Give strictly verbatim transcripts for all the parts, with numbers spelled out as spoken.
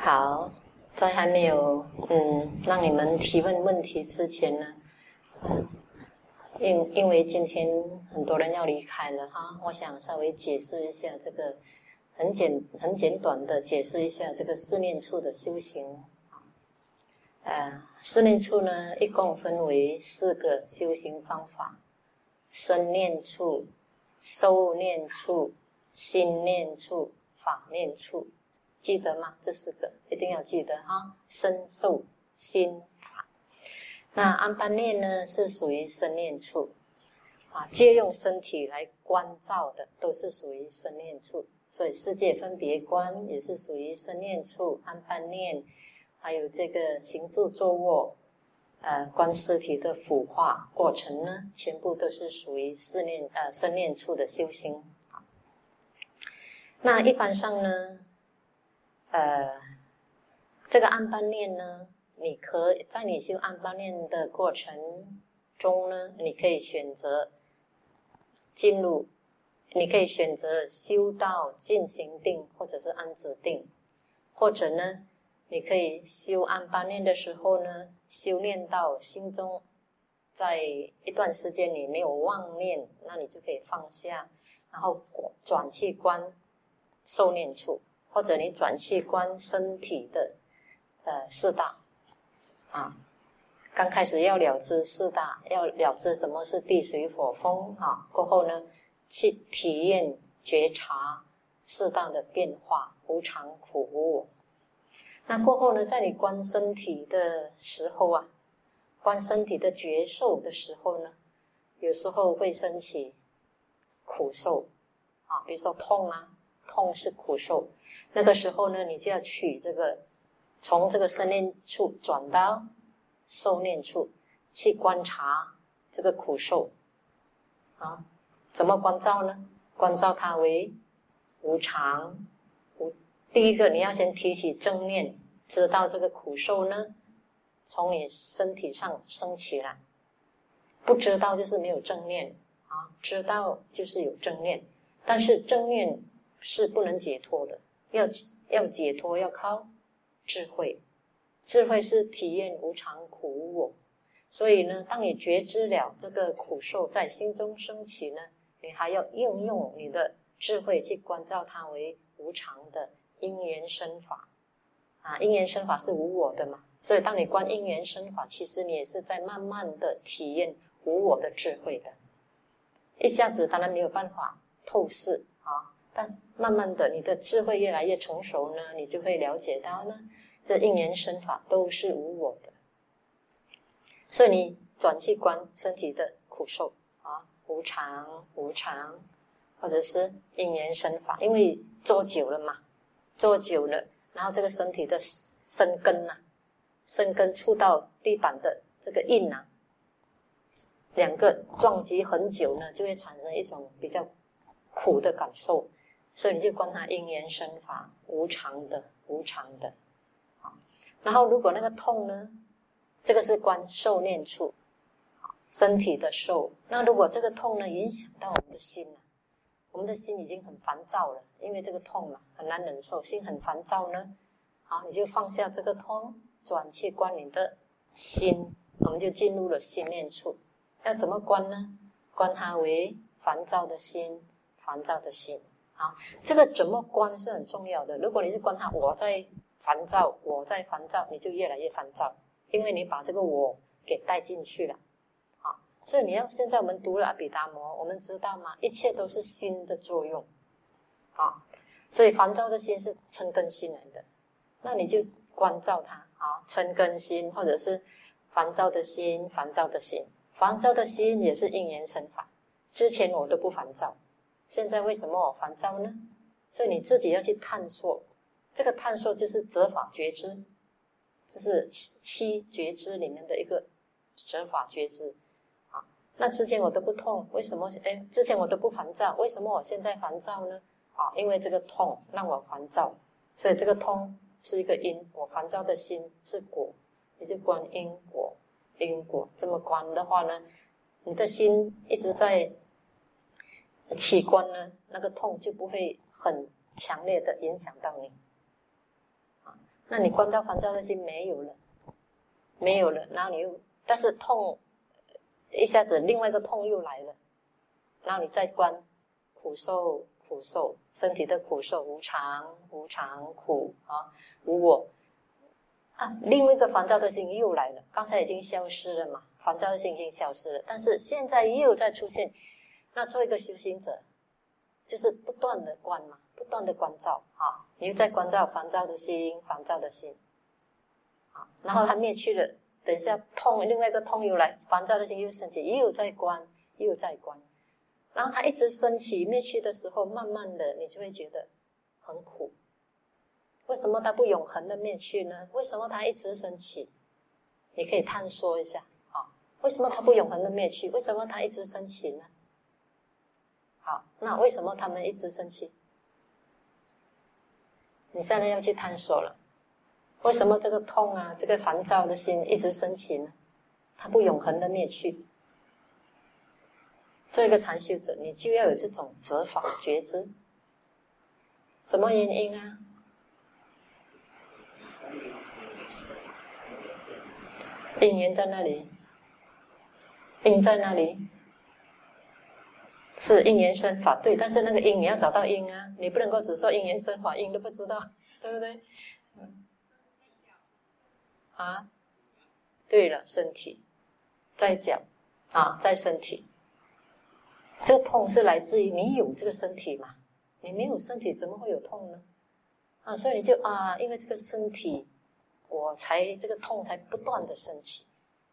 好，在还没有嗯让你们提问问题之前呢，嗯、因因为今天很多人要离开了哈，我想稍微解释一下这个很简很简短的解释一下这个四念处的修行。呃，四念处呢，一共分为四个修行方法：身念处、受念处、心念处、法念处。记得吗？这四个一定要记得哈，身受心法。那安般念呢，是属于身念处啊，借用身体来观照的，都是属于身念处。所以世界分别观也是属于身念处，安般念，还有这个行住坐卧，呃，观尸体的腐化过程呢，全部都是属于四念呃身念处的修行。那一般上呢，呃，这个安般念呢，你可以在你修安般念的过程中呢，你可以选择进入，你可以选择修到进行定，或者是安止定，或者呢，你可以修安般念的时候呢，修炼到心中在一段时间你没有妄念，那你就可以放下，然后转去观受念处。或者你转去观身体的呃四大啊，刚开始要了知四大，要了知什么是地水火风啊，过后呢去体验觉察四大的变化，无常苦无我。那过后呢，在你观身体的时候啊，观身体的觉受的时候呢，有时候会升起苦受啊，比如说痛啊，痛是苦受。那个时候呢，你就要取这个，从这个身念处转到受念处去观察这个苦受啊，怎么观照呢？观照它为无常。无第一个你要先提起正念，知道这个苦受呢从你身体上升起来，不知道就是没有正念啊，知道就是有正念，但是正念是不能解脱的。要要解脱要靠智慧，智慧是体验无常苦无我。所以呢，当你觉知了这个苦受在心中升起呢，你还要应用你的智慧去观照它为无常的因缘生法啊，因缘生法是无我的嘛，所以当你观因缘生法，其实你也是在慢慢的体验无我的智慧的。一下子当然没有办法透视啊，但慢慢的你的智慧越来越成熟呢，你就会了解到呢，这因缘生法都是无我的。所以你转去观身体的苦受啊，无常无常，或者是因缘生法，因为做久了嘛，做久了，然后这个身体的生根啊，生根触到地板的这个印啊，两个撞击很久呢，就会产生一种比较苦的感受，所以你就观它因缘生法，无常的无常的。然后如果那个痛呢，这个是观受念处，身体的受。那如果这个痛呢影响到我们的心啊，我们的心已经很烦躁了，因为这个痛嘛很难忍受，心很烦躁呢，好，你就放下这个痛，转去观你的心，我们就进入了心念处。要怎么观呢？观它为烦躁的心，烦躁的心。好，这个怎么观是很重要的。如果你是观它我在烦躁，我在烦躁，你就越来越烦躁，因为你把这个我给带进去了。好，所以你要现在我们读了阿毗达摩，我们知道吗？一切都是心的作用。好，所以烦躁的心是嗔根心来的，那你就关照它啊，嗔根心或者是烦躁的心，烦躁的心。烦躁的心也是因缘生法，之前我都不烦躁，现在为什么我烦躁呢？所以你自己要去探索，这个探索就是择法觉知，这是七觉知里面的一个择法觉知啊。那之前我都不痛，为什么？哎，之前我都不烦躁，为什么我现在烦躁呢？啊，因为这个痛让我烦躁，所以这个痛是一个因，我烦躁的心是果，你就观因果。因果这么观的话呢，你的心一直在起观呢，那个痛就不会很强烈的影响到你。 那你关到烦躁的心没有了，没有了，然后你又但是痛，一下子另外一个痛又来了，然后你再关苦受苦受，身体的苦受无常无常苦啊无我啊，另外一个烦躁的心又来了，刚才已经消失了嘛，烦躁的心已经消失了，但是现在又再出现。那做一个修行者就是不断的观嘛，不断的关照啊，你又在关照烦躁的心烦躁的心啊，然后它灭去了，等一下痛，另外一个痛又来，烦躁的心又升起，又在关又在关，然后它一直升起灭去的时候，慢慢的你就会觉得很苦。为什么它不永恒的灭去呢？为什么它一直升起？你可以探索一下啊，为什么它不永恒的灭去？为什么它一直升起呢？好，那为什么他们一直生气？你现在要去探索了，为什么这个痛啊，这个烦躁的心一直升起呢？它不永恒的灭去。做一个禅修者，你就要有这种责法觉知。什么原因啊？因缘在那里，因在那里。是因缘生法，对，但是那个因你要找到因啊，你不能够只说因缘生法，因都不知道，对不对？嗯、啊，对了，身体在脚啊，在身体，这个痛是来自于你有这个身体嘛？你没有身体怎么会有痛呢？啊，所以你就啊，因为这个身体，我才这个痛才不断的升起。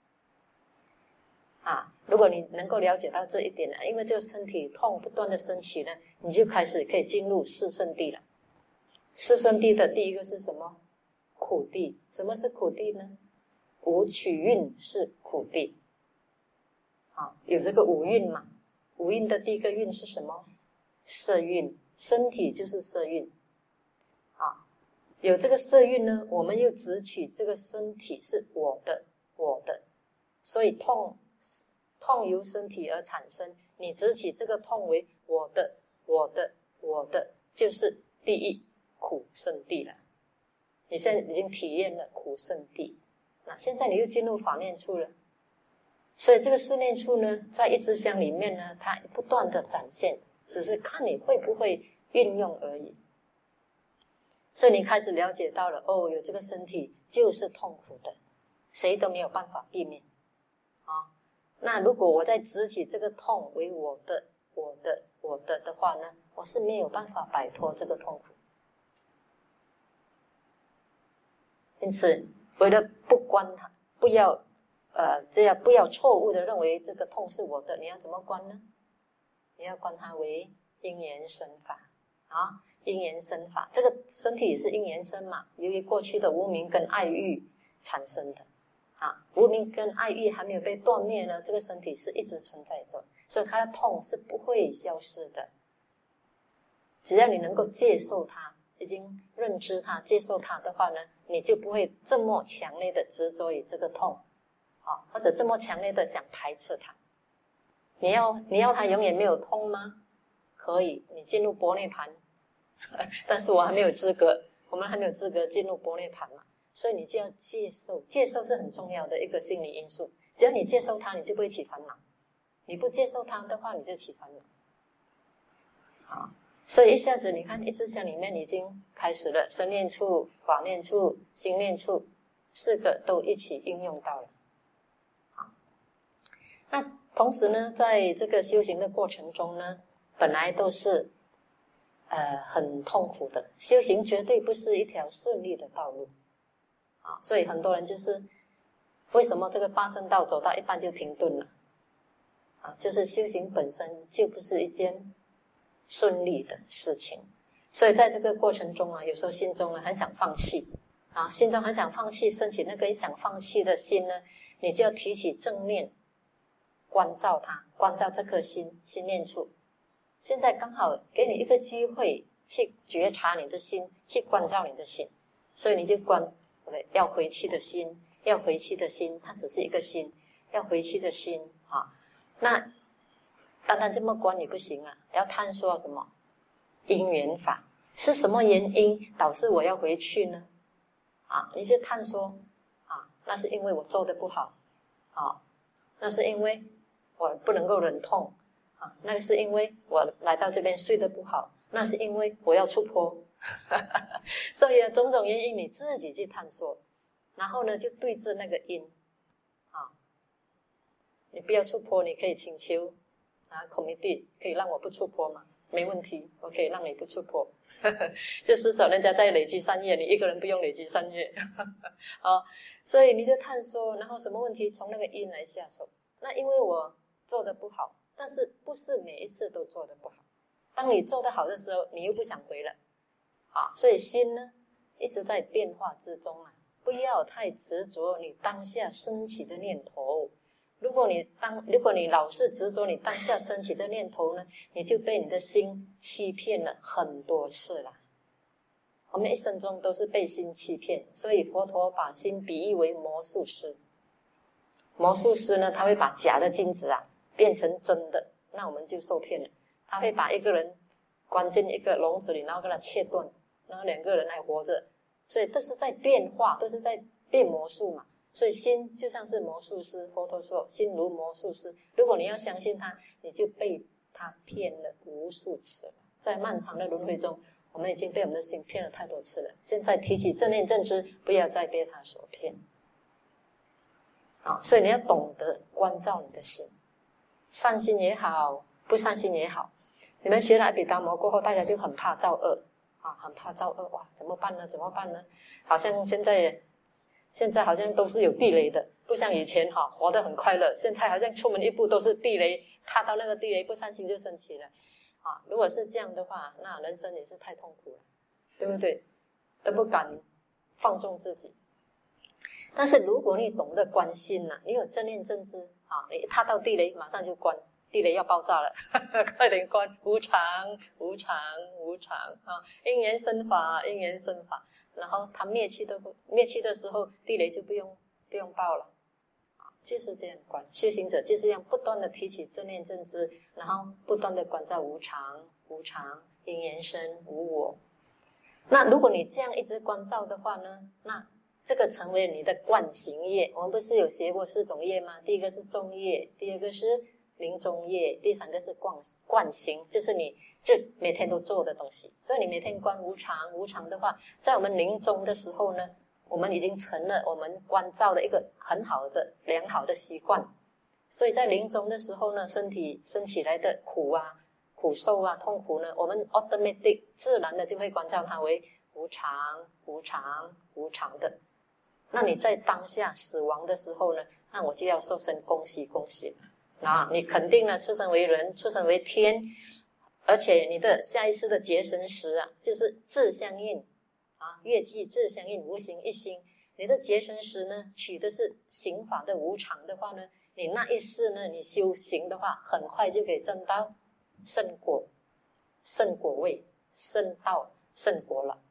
啊，如果你能够了解到这一点呢，因为这个身体痛不断的升起呢，你就开始可以进入四圣地了。四圣地的第一个是什么？苦地。什么是苦地呢？五取蕴是苦地。啊，有这个五蕴嘛？五蕴的第一个蕴是什么？色蕴，身体就是色蕴。啊，有这个色蕴呢，我们又只取这个身体是我的，我的，所以痛。痛由身体而产生，你只取这个痛为我的我的我的，就是第一苦圣地了。你现在已经体验了苦圣地，那现在你又进入法念处了。所以这个四念处呢，在一支香里面呢，它不断的展现，只是看你会不会运用而已。所以你开始了解到了，哦，有这个身体就是痛苦的，谁都没有办法避免啊。那如果我再执起这个痛为我的我的我的的话呢，我是没有办法摆脱这个痛苦。因此为了不观它，不要呃这样不要错误的认为这个痛是我的，你要怎么观呢？你要观它为因缘生法啊，因缘生法，这个身体也是因缘生嘛，由于过去的无明跟爱欲产生的啊，无明跟爱欲还没有被断灭呢，这个身体是一直存在着，所以它的痛是不会消失的。只要你能够接受它，已经认知它、接受它的话呢，你就不会这么强烈的执着于这个痛啊，或者这么强烈的想排斥它。你要你要它永远没有痛吗？可以，你进入般涅槃，但是我还没有资格，我们还没有资格进入般涅槃嘛。所以你就要接受，接受是很重要的一个心理因素。只要你接受它，你就不会起烦恼；你不接受它的话，你就起烦恼。好，所以一下子你看，一支香里面已经开始了身念处、法念处、心念处，四个都一起应用到了。好，那同时呢，在这个修行的过程中呢，本来都是呃很痛苦的，修行绝对不是一条顺利的道路。啊，所以很多人就是为什么这个八圣道走到一半就停顿了啊？就是修行本身就不是一件顺利的事情，所以在这个过程中啊，有时候心中呢很想放弃啊，心中很想放弃，升起那个想放弃的心呢，你就要提起正念，关照它，关照这颗心，心念处。现在刚好给你一个机会去觉察你的心，去关照你的心，所以你就关。要回去的心，要回去的心，它只是一个心，要回去的心啊。那单单这么观也不行啊，要探索什么因缘法，是什么原因导致我要回去呢？ 啊，你去探索啊，那是因为我做的不好啊，那是因为我不能够忍痛啊，那个是因为我来到这边睡得不好，那是因为我要出坡所以种种原因你自己去探索，然后呢就对治那个因啊，你不要出坡，你可以请求啊 committee 可以让我不出坡吗？没问题，我可以让你不出坡就是说人家在累积善业，你一个人不用累积善业啊，所以你就探索，然后什么问题从那个因来下手。那因为我做得不好，但是不是每一次都做得不好，当你做得好的时候你又不想回了啊，所以心呢一直在变化之中啊，不要太执着你当下升起的念头。如果你当如果你老是执着你当下升起的念头呢，你就被你的心欺骗了很多次了。我们一生中都是被心欺骗，所以佛陀把心比喻为魔术师。魔术师呢，他会把假的金子啊变成真的，那我们就受骗了。他会把一个人关进一个笼子里，然后跟他切断，然后两个人还活着，所以都是在变化，都是在变魔术嘛。所以心就像是魔术师，佛陀说心如魔术师，如果你要相信他，你就被他骗了无数次了。在漫长的轮回中，我们已经被我们的心骗了太多次了，现在提起正念正知，不要再被他所骗啊！所以你要懂得关照你的心，善心也好，不善心也好。你们学了阿毗达摩过后，大家就很怕造恶啊，很怕造恶，哇，怎么办呢？怎么办呢？好像现在现在好像都是有地雷的，不像以前哈活得很快乐，现在好像出门一步都是地雷，踏到那个地雷不善心就升起了啊！如果是这样的话，那人生也是太痛苦了，对不对？都不敢放纵自己。但是如果你懂得关心了、啊，你有正念正知啊，你踏到地雷马上就关，地雷要爆炸了快点关，无常无常无常啊，因缘生法，因缘生法，然后它灭气的灭气的时候，地雷就不用不用爆了啊，就是这样关。修行者就是这样不断的提起正念正知，然后不断的关照无常无常，因缘生无我。那如果你这样一直关照的话呢，那这个成为你的惯行业。我们不是有学过四种业吗？第一个是重业，第二个是临终业，第三个是惯惯行，就是你就每天都做的东西。所以你每天观无常，无常的话，在我们临终的时候呢，我们已经成了我们关照的一个很好的良好的习惯。所以在临终的时候呢，身体生起来的苦啊、苦受啊、痛苦呢，我们 automatic 自然的就会关照它为无常、无常、无常的。那你在当下死亡的时候呢，那我就要说声恭喜恭喜啊！你肯定呢出生为人，出生为天，而且你的下一世的结神识啊，就是智相应啊，月季智相应，无形一心。你的结神识呢，取的是行法的无常的话呢，你那一世呢，你修行的话，很快就可以证到圣果、圣果位、圣道、圣果了。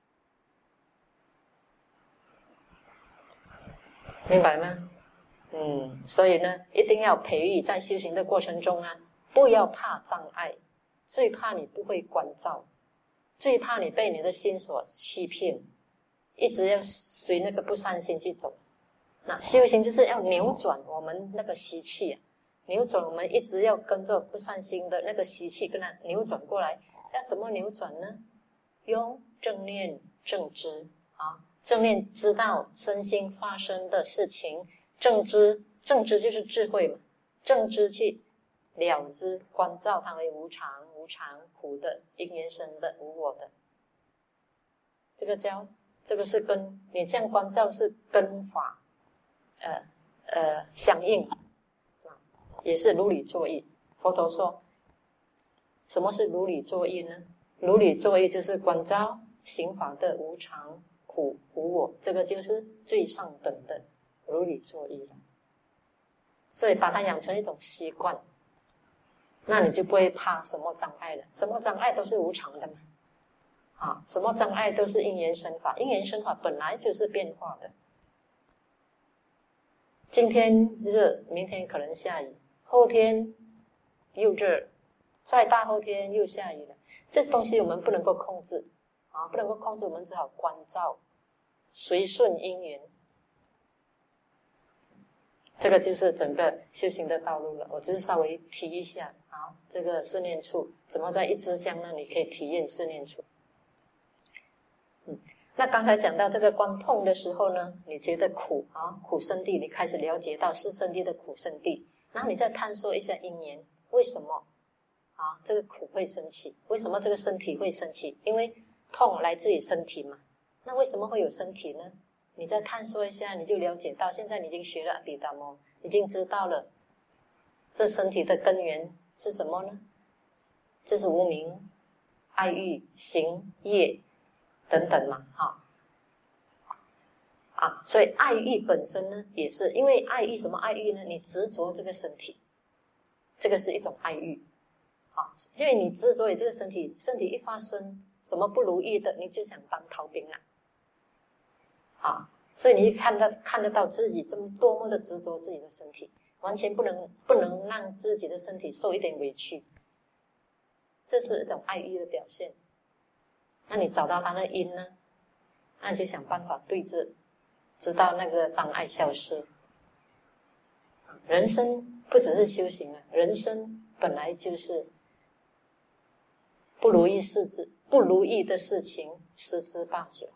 明白吗？嗯，所以呢，一定要培育在修行的过程中啊，不要怕障碍，最怕你不会关照，最怕你被你的心所欺骗，一直要随那个不善心去走。那修行就是要扭转我们那个习气、啊，扭转我们一直要跟着不善心的那个习气，跟它扭转过来。要怎么扭转呢？用正念正知啊。正念知道身心发生的事情，正知正知就是智慧嘛，正知去了知关照它为无常、无常苦的、因缘生的、无我的。这个叫这个是跟你这样关照是跟法，呃呃相应，也是如理作意。佛陀说，什么是如理作意呢？如理作意就是关照行法的无常。苦无我，这个就是最上等的如理作意了。所以把它养成一种习惯，那你就不会怕什么障碍了。什么障碍都是无常的嘛，啊，什么障碍都是因缘生法，因缘生法本来就是变化的。今天热，明天可能下雨，后天又热，再大后天又下雨了。这东西我们不能够控制。啊，不能够控制，我们只好关照。 随顺因缘。这个就是整个修行的道路了。我只是稍微提一下，好，这个四念处怎么在一支香呢？你可以体验四念处。嗯，那刚才讲到这个观痛的时候呢，你觉得苦啊，苦生地，你开始了解到是生地的苦生地，然后你再探索一下因缘，为什么啊这个苦会升起？为什么这个身体会升起？因为痛来自于身体嘛。那为什么会有身体呢？你再探索一下，你就了解到，现在你已经学了阿毗达摩，已经知道了这身体的根源是什么呢？这是无明、爱欲、行、业等等嘛，哈啊，所以爱欲本身呢，也是因为爱欲什么爱欲呢？你执着这个身体，这个是一种爱欲，啊，因为你执着于这个身体，身体一发生什么不如意的，你就想当逃兵了。啊，所以你看到看得到自己这么多么的执着自己的身体，完全不能不能让自己的身体受一点委屈，这是一种爱欲的表现。那你找到它的因呢？那你就想办法对治，直到那个障碍消失。人生不只是修行啊，人生本来就是不如意事之不如意的事情十之八九。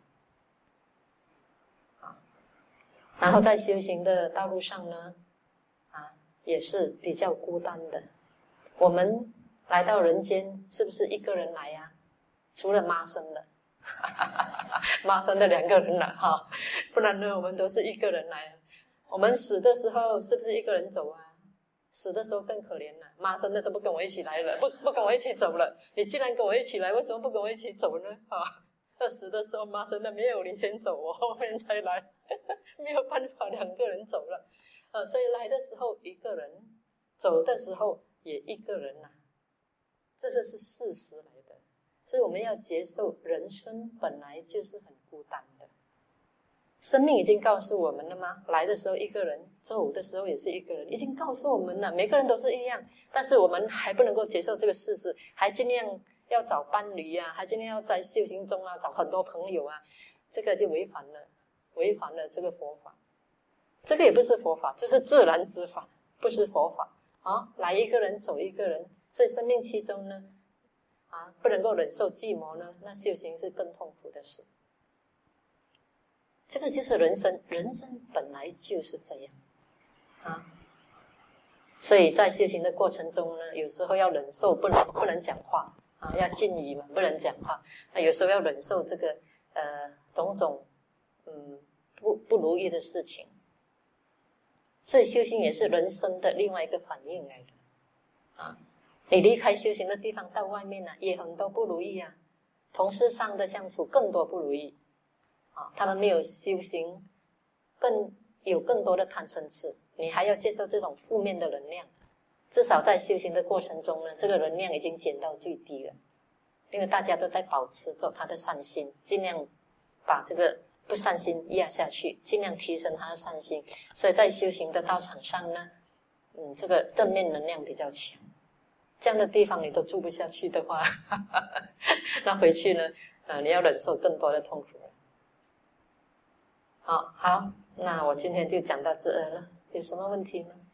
然后在修行的道路上呢，啊，也是比较孤单的。我们来到人间，是不是一个人来呀？除了妈生的，妈生的两个人来哈，不然呢，我们都是一个人来。我们死的时候是不是一个人走啊？死的时候更可怜了，妈生的都不跟我一起来了，不不跟我一起走了。你既然跟我一起来，为什么不跟我一起走呢？啊？二十的时候，妈生的没有你先走，我后面才来，没有办法，两个人走了，呃，所以来的时候一个人，走的时候也一个人呐、啊，这就是事实来的。所以我们要接受人生本来就是很孤单的，生命已经告诉我们了吗？来的时候一个人，走的时候也是一个人，已经告诉我们了，每个人都是一样，但是我们还不能够接受这个事实，还尽量要找伴侣啊，还尽量要在修行中啊找很多朋友啊，这个就违反了违反了这个佛法。这个也不是佛法，这是自然之法，不是佛法啊！来一个人走一个人，所以生命其中呢啊，不能够忍受寂寞呢，那修行是更痛苦的事。这个就是人生，人生本来就是这样啊。所以在修行的过程中呢，有时候要忍受不能不能讲话啊，要禁语嘛，不能讲话。那有时候要忍受这个呃种种嗯不不如意的事情。所以修行也是人生的另外一个反应来的啊。你离开修行的地方到外面呢、啊，也很多不如意啊。同事上的相处更多不如意啊，他们没有修行，更有更多的贪嗔痴，你还要接受这种负面的能量。至少在修行的过程中呢，这个能量已经减到最低了，因为大家都在保持着他的善心，尽量把这个不善心压下去，尽量提升他的善心。所以在修行的道场上呢，嗯，这个正面能量比较强。这样的地方你都住不下去的话，那回去呢，呃，你要忍受更多的痛苦了。好，好，那我今天就讲到这儿了，有什么问题吗？